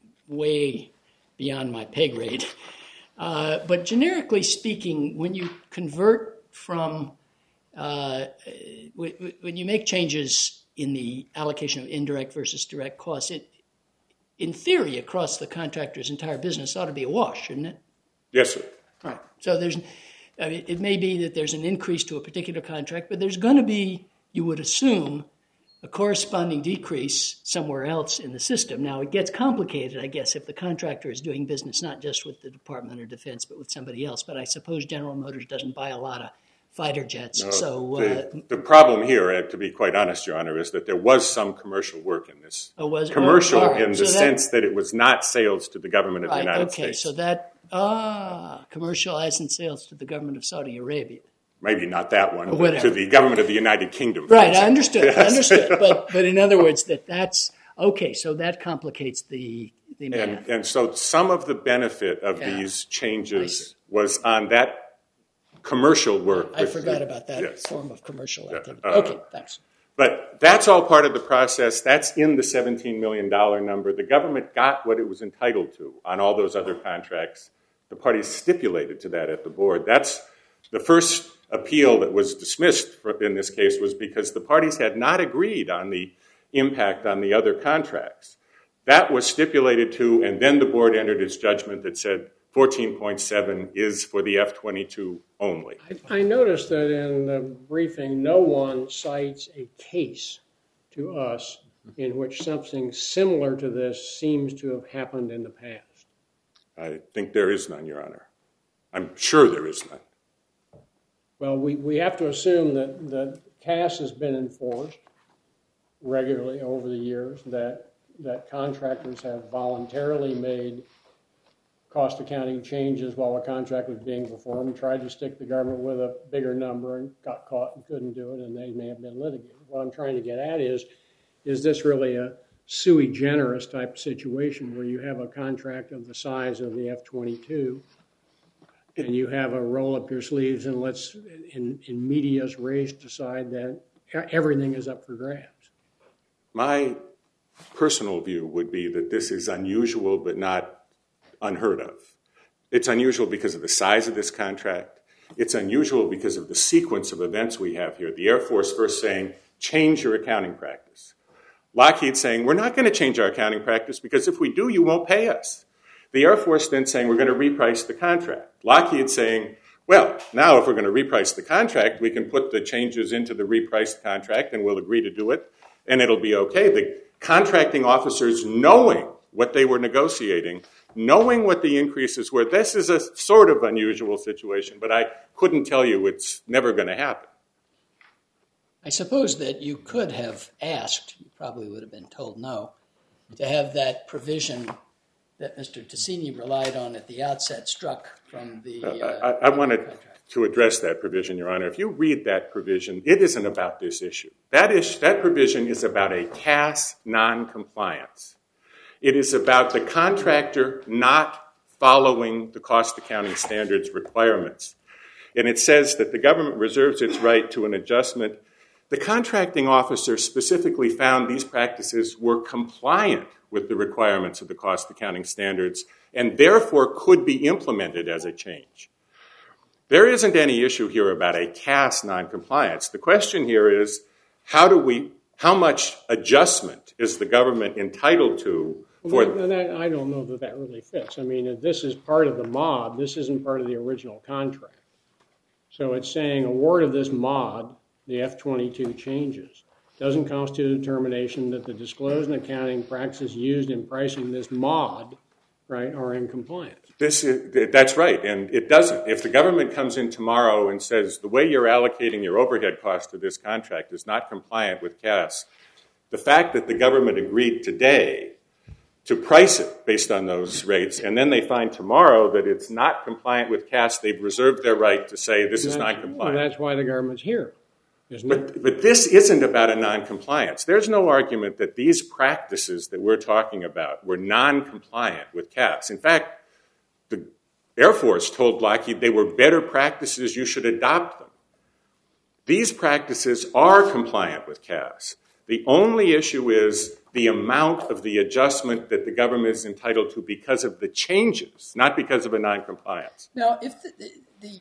way beyond my pay grade, uh, but generically speaking, when you convert from, uh, w- w- when you make changes in the allocation of indirect versus direct costs, it, in theory, across the contractor's entire business ought to be a wash, shouldn't it? Yes, sir. Right. So there's, I mean, it may be that there's an increase to a particular contract, but there's going to be, you would assume, a corresponding decrease somewhere else in the system. Now, it gets complicated, I guess, if the contractor is doing business not just with the Department of Defense, but with somebody else. But I suppose General Motors doesn't buy a lot of fighter jets. No, so the, uh, the problem here, uh, to be quite honest, Your Honor, is that there was some commercial work in this. oh, was Commercial oh, all right. in so the that, sense that it was not sales to the government of right, the United okay, States. so that ah commercial as in sales to the government of Saudi Arabia. Maybe not that one, but Whatever. to the government of the United Kingdom. for Right, I example. understood. I Yes. understood. But but in other words, that that's okay. So that complicates the the math. And, and so some of the benefit of Yeah. these I changes see. was on that commercial work. I with forgot the- about that yes. form of commercial activity. Uh, okay, thanks. But that's all part of the process. That's in the seventeen million dollars number. The government got what it was entitled to on all those other contracts. The parties stipulated to that at the board. That's the first appeal that was dismissed for, in this case was because the parties had not agreed on the impact on the other contracts. That was stipulated to, and then the board entered its judgment that said fourteen point seven is for the F twenty-two only. I, I noticed that in the briefing, no one cites a case to us in which something similar to this seems to have happened in the past. I think there is none, Your Honor. I'm sure there is none. Well, we, we have to assume that, that C A S has been enforced regularly over the years, that, that contractors have voluntarily made cost accounting changes while a contract was being performed, tried to stick the government with a bigger number and got caught and couldn't do it, and they may have been litigated. What I'm trying to get at is, is this really a sui generis type situation where you have a contract of the size of the F twenty-two and you have a roll up your sleeves and let's, in, in medias res, decide that everything is up for grabs? My personal view would be that this is unusual but not unheard of. It's unusual because of the size of this contract. It's unusual because of the sequence of events we have here. The Air Force first saying, change your accounting practice. Lockheed saying, we're not going to change our accounting practice because if we do, you won't pay us. The Air Force then saying, we're going to reprice the contract. Lockheed saying, well, now if we're going to reprice the contract, we can put the changes into the repriced contract and we'll agree to do it and it'll be okay. The contracting officers knowing what they were negotiating, knowing what the increases were, this is a sort of unusual situation, but I couldn't tell you it's never going to happen. I suppose that you could have asked, you probably would have been told no, to have that provision that Mister Ticini relied on at the outset struck from the uh, I, I wanted contract. to address that provision, Your Honor. If you read that provision, it isn't about this issue. That, is, that provision is about a C A S noncompliance. It is about the contractor not following the cost accounting standards requirements. And it says that the government reserves its right to an adjustment. The contracting officer specifically found these practices were compliant with the requirements of the cost accounting standards and therefore could be implemented as a change. There isn't any issue here about a C A S noncompliance. The question here is, how do we, how much adjustment is the government entitled to for... Well, that, I don't know that that really fits. I mean, this is part of the mod. This isn't part of the original contract. So it's saying award of this mod, the F twenty-two changes, doesn't constitute a determination that the disclosed and accounting practices used in pricing this mod, right, are in compliance. This is, that's right, and it doesn't. If the government comes in tomorrow and says the way you're allocating your overhead cost to this contract is not compliant with C A S, the fact that the government agreed today to price it based on those rates, and then they find tomorrow that it's not compliant with C A S, they've reserved their right to say this is not compliant. Well, that's why the government's here. But, but this isn't about a non-compliance. There's no argument that these practices that we're talking about were non-compliant with C A S. In fact, the Air Force told Lockheed they were better practices, you should adopt them. These practices are compliant with C A S. The only issue is the amount of the adjustment that the government is entitled to because of the changes, not because of a non-compliance. Now, if the, the, the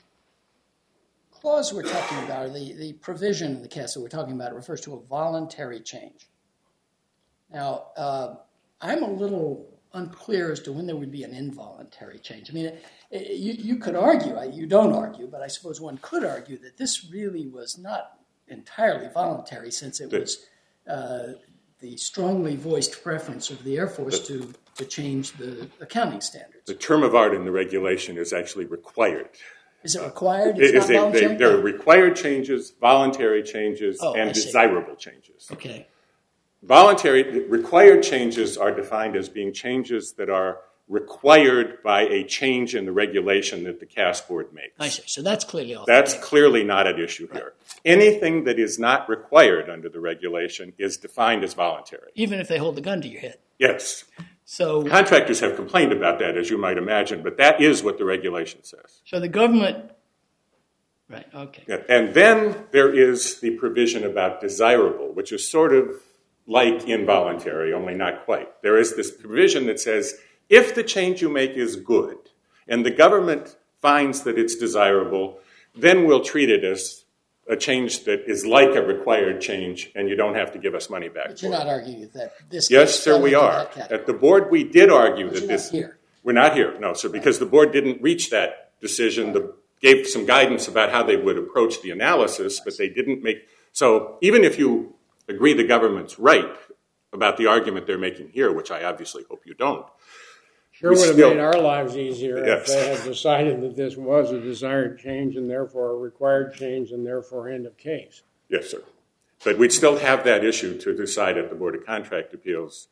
clause we're talking about, or the, the provision of the C A S that we're talking about, refers to a voluntary change. Now, uh, I'm a little unclear as to when there would be an involuntary change. I mean, it, it, you, you could argue, you don't argue, but I suppose one could argue that this really was not entirely voluntary, since it was uh, the strongly voiced preference of the Air Force to, to change the accounting standards. The term of art in the regulation is actually required. Is it required? It's It is not a- they- voluntary? there are required changes, voluntary changes, Oh, and I see. desirable changes. Okay. Voluntary, required changes are defined as being changes that are required by a change in the regulation that the C A S board makes. I see. So that's clearly off. That's clearly not at issue here. Anything that is not required under the regulation is defined as voluntary. Even if they hold the gun to your head. Yes. So, Contractors have complained about that, as you might imagine, but that is what the regulation says. so the government, right, okay. Yeah. And then there is the provision about desirable, which is sort of like involuntary, only not quite. There is this provision that says, if the change you make is good and the government finds that it's desirable, then we'll treat it as a change that is like a required change and you don't have to give us money back. But you're for not it. arguing that this Yes, case sir, fell we into are. that category. At the board, we did argue But that you're this... not here. We're not here, no, sir, because the board didn't reach that decision. The, gave some guidance about how they would approach the analysis, but they didn't make... So even if you agree the government's right about the argument they're making here, which I obviously hope you don't, Sure We would have still- made our lives easier Yes. if they had decided that this was a desired change and therefore a required change and therefore end of case. yes, sir. But we'd still have that issue to decide at the Board of Contract Appeals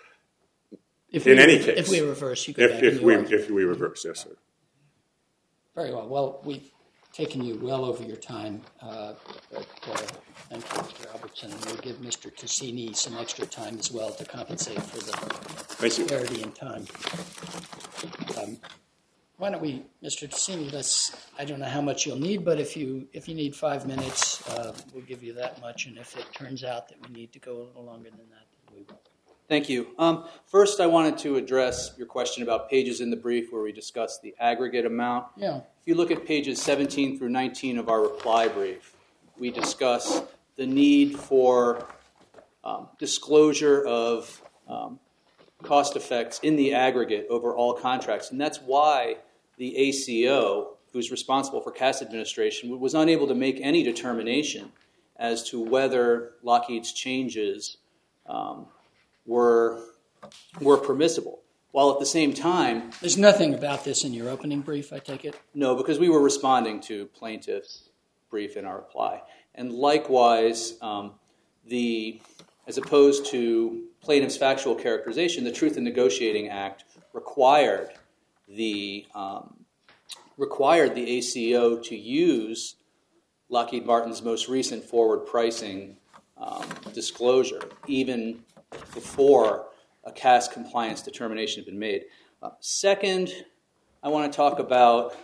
If in we, any case. If we reverse, you go if, back if and you we argue. if we reverse, yes, sir. Very well. Well, we've taken you well over your time. Uh, but, uh, thank you, Mister Albertson. And we'll give Mister Cassini some extra time as well to compensate for the Thank you. disparity in time. Um, why don't we, Mister Cassini, let's, I don't know how much you'll need, but if you if you need five minutes, uh, we'll give you that much. And if it turns out that we need to go a little longer than that, then we will. Thank you. Um, first, I wanted to address your question about pages in the brief where we discussed the aggregate amount. Yeah. If you look at pages seventeen through nineteen of our reply brief, we discuss the need for um, disclosure of um, cost effects in the aggregate over all contracts. And that's why the A C O, who's responsible for C A S administration, was unable to make any determination as to whether Lockheed's changes um, were were permissible. While at the same time, There's nothing about this in your opening brief, I take it? no, because we were responding to plaintiff's brief in our reply. And likewise, um, the as opposed to plaintiff's factual characterization, the Truth in Negotiating Act required the um, required the A C O to use Lockheed Martin's most recent forward pricing um, disclosure, even before a C A S compliance determination had been made. Uh, second, I want to talk about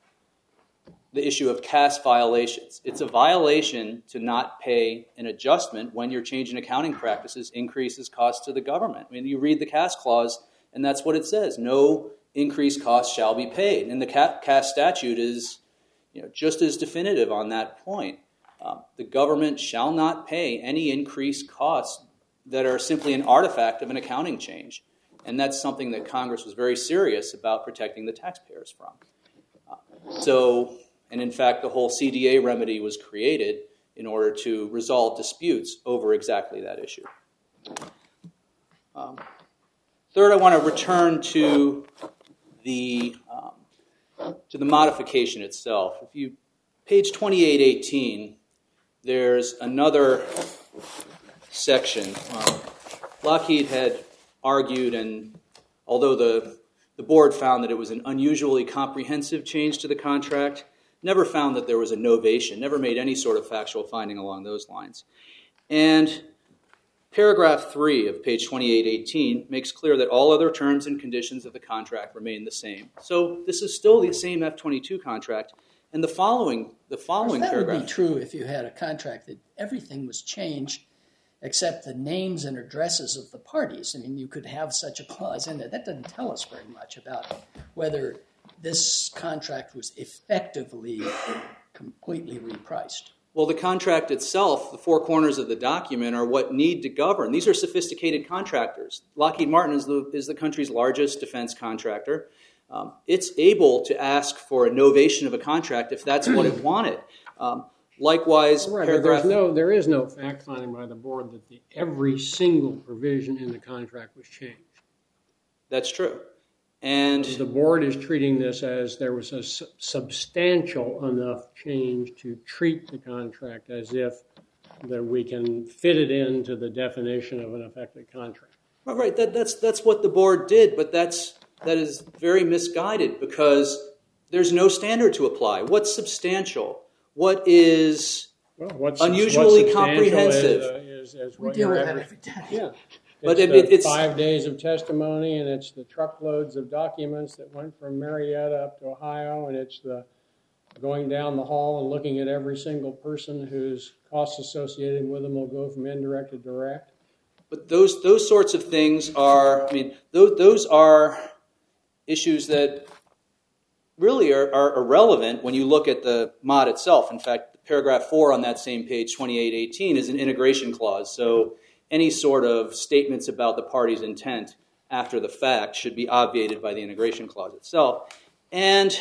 the issue of C A S violations. It's a violation to not pay an adjustment when your change in accounting practices increases costs to the government. I mean, you read the C A S clause, and that's what it says. No increased costs shall be paid. And the C A S statute is, you know, just as definitive on that point. Um, the government shall not pay any increased costs that are simply an artifact of an accounting change. And that's something that Congress was very serious about protecting the taxpayers from. Uh, so, and in fact, the whole C D A remedy was created in order to resolve disputes over exactly that issue. Um, third, I want to return to the um, to the modification itself. If you page twenty-eight eighteen, there's another section. Um, Lockheed had argued, and although the the board found that it was an unusually comprehensive change to the contract, never found that there was a novation, never made any sort of factual finding along those lines. And paragraph three of page twenty-eight eighteen makes clear that all other terms and conditions of the contract remain the same. So this is still the same F twenty-two contract. And the following, the following That paragraph. would be true if you had a contract that everything was changed except the names and addresses of the parties. I mean, you could have such a clause in there. That doesn't tell us very much about whether this contract was effectively completely repriced. Well, the contract itself, the four corners of the document, are what need to govern. These are sophisticated contractors. Lockheed Martin is the, is the country's largest defense contractor. Um, it's able to ask for a novation of a contract if that's what it wanted. Um, likewise, Right, but paragraph... there's no, there is no fact finding by the board that the, every single provision in the contract was changed. That's true. And The board is treating this as there was a su- substantial enough change to treat the contract as if that we can fit it into the definition of an affected contract. Right, right. That, that's that's what the board did, but that's that is very misguided because there's no standard to apply. What's substantial? What is Well, what's unusually what's substantial comprehensive? Is, uh, is, is We what deal your with that average- every day. Yeah. But It's it- the it's- five days of testimony, and it's the truckloads of documents that went from Marietta up to Ohio, and it's the going down the hall and looking at every single person whose costs associated with them will go from indirect to direct. But those those sorts of things are, I mean, those those are issues that really are, are irrelevant when you look at the mod itself. In fact, paragraph four on that same page, twenty-eight eighteen, is an integration clause. So any sort of statements about the party's intent after the fact should be obviated by the integration clause itself. And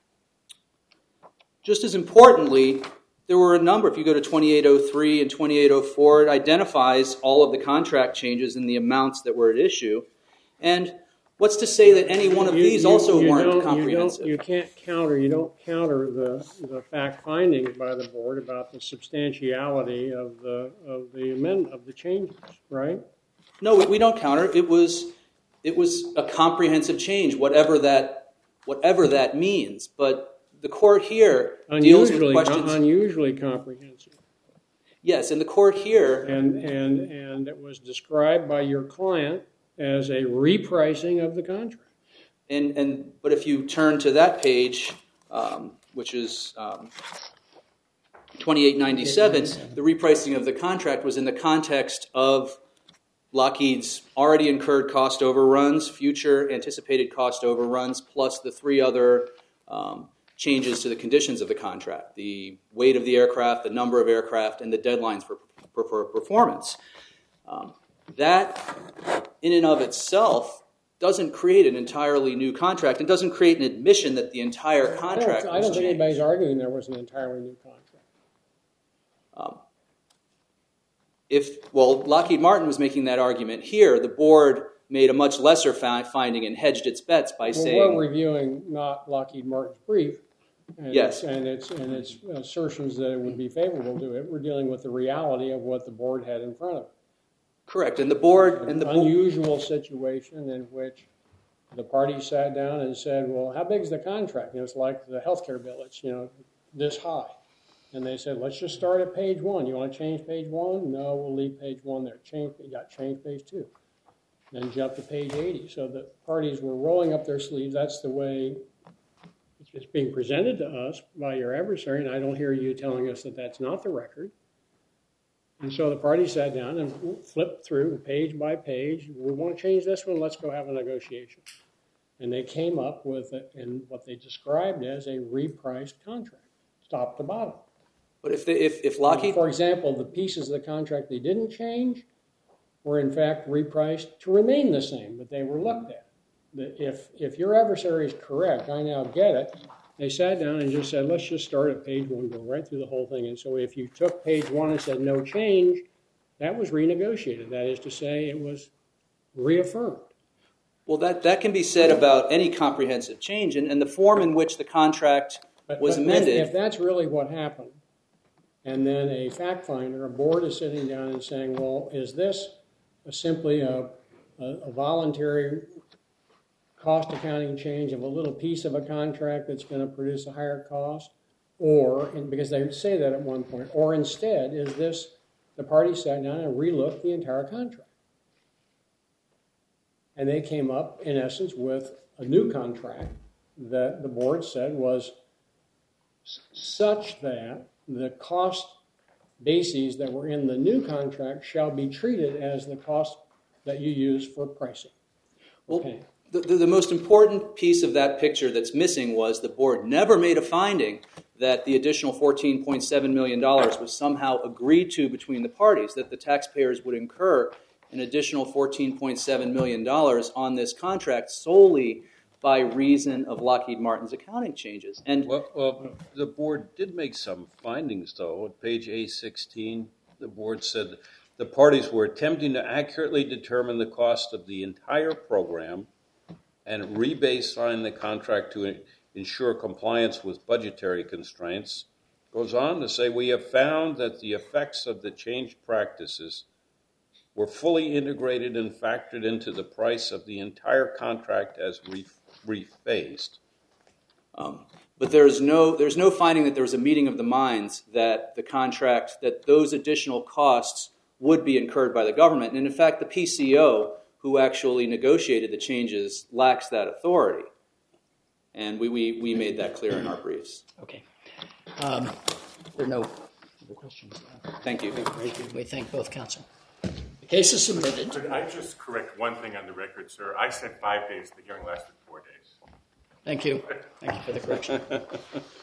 just as importantly, there were a number. If you go to twenty-eight oh three and twenty-eight oh four, it identifies all of the contract changes and the amounts that were at issue. And what's to say that any one of You- these you- also you weren't don't- comprehensive? You, don't, you can't counter, you don't counter the, the fact findings by the board about the substantiality of the of the amendment of the changes, right? No, we, we don't counter. It was it was a comprehensive change, whatever that whatever that means. But the court here deals with Unusually, questions. unusually comprehensive. Yes, and the court here. And, and, and it was described by your client as a repricing of the contract. And, and but if you turn to that page, um, which is um, twenty-eight ninety-seven, the repricing of the contract was in the context of Lockheed's already incurred cost overruns, future anticipated cost overruns, plus the three other um, changes to the conditions of the contract: the weight of the aircraft, the number of aircraft, and the deadlines for, for, for performance. Um, that, in and of itself, doesn't create an entirely new contract. It doesn't create an admission that the entire contract I don't, I was don't think changed. anybody's arguing there was an entirely new contract. Um, if well, Lockheed Martin was making that argument here. The board made a much lesser fi- finding and hedged its bets by Well, saying, we're reviewing not Lockheed Martin's brief, and Yes. its, and its and its assertions that it would be favorable to it. We're dealing with the reality of what the board had in front of it. correct, and the board and the An bo- unusual situation in which the parties sat down and said, "Well, how big is the contract?" You know, it's like the healthcare bill; it's you know this high, and they said, "Let's just start at page one. You want to change page one? No, we'll leave page one there. Change, you got change page two, then jump to page eighty." So the parties were rolling up their sleeves. That's the way it's being presented to us by your adversary, and I don't hear you telling us that that's not the record. And so the parties sat down and flipped through page by page. We want to change this one. Let's go have a negotiation. And they came up with it in what they described as a repriced contract, top to bottom. but if, the, if if Lockheed For example, the pieces of the contract they didn't change were in fact repriced to remain the same, but they were looked at. The- If, if your adversary is correct, I now get it. They sat down and just said, let's just start at page one, go right through the whole thing. And so if you took page one and said no change, that was renegotiated. That is to say, it was reaffirmed. well that, that can be said about any comprehensive change, and, and the form in which the contract But, was but amended. If, if that's really what happened, and then a fact finder, a board is sitting down and saying, well, is this a simply a, a, a voluntary cost accounting change of a little piece of a contract that's going to produce a higher cost? Or, and because they say that at one point, or instead, is this the parties sat down and relooked the entire contract? And they came up, in essence, with a new contract that the board said was such that the cost bases that were in the new contract shall be treated as the cost that you use for pricing. Well, Okay. the, the, the most important piece of that picture that's missing was the board never made a finding that the additional fourteen point seven million dollars was somehow agreed to between the parties, that the taxpayers would incur an additional fourteen point seven million dollars on this contract solely by reason of Lockheed Martin's accounting changes. And Well, well, the board did make some findings, though. At page A sixteen, the board said the parties were attempting to accurately determine the cost of the entire program and re-baseline the contract to ensure compliance with budgetary constraints. Goes on to say, we have found that the effects of the changed practices were fully integrated and factored into the price of the entire contract as re- rephased. Um, but there is no, there's no finding that there was a meeting of the minds that the contract, that those additional costs would be incurred by the government. And in fact, the P C O, who actually negotiated the changes, lacks that authority. And we, we, we made that clear in our briefs. Okay. Um, there are no other questions. Thank you. Thank you. We thank both counsel. The case is submitted. Could I just correct one thing on the record, sir? I said five days. The hearing lasted four days. Thank you. Thank you for the correction.